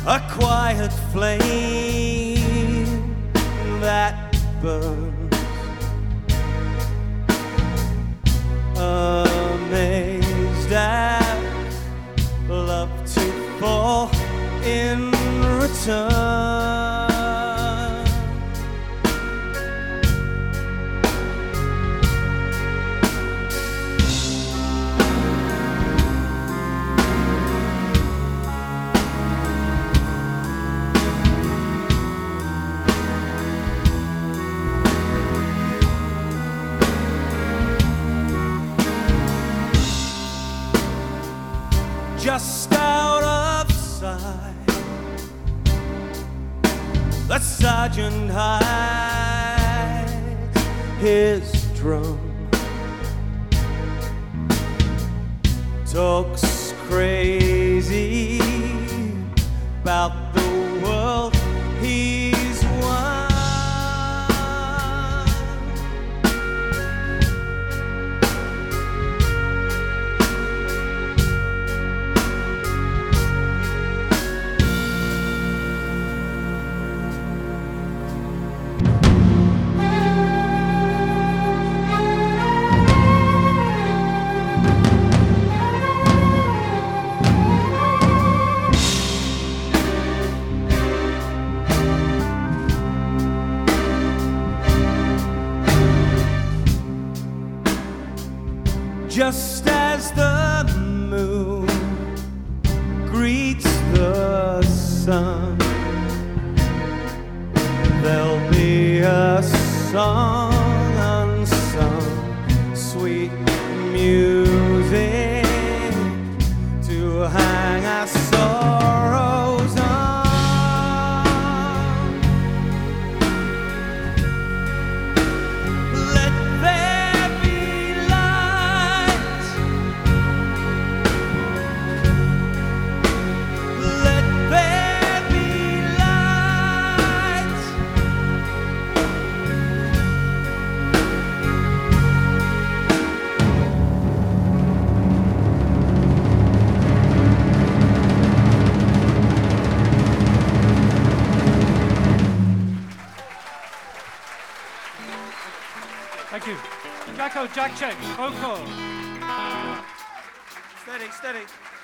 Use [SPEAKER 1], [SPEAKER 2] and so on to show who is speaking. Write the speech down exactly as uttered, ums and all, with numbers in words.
[SPEAKER 1] a quiet flame that burns, amazed at love to fall in return. Just out of sight, the sergeant hides his drum, talks crazy about the world he's won. Just as the moon greets the sun, there'll be a song unsung, sweet music to hang our sorrows on. Let there be light, let there be light.
[SPEAKER 2] Thank you. Jacko, Jack check, vocal.
[SPEAKER 1] Steady, steady.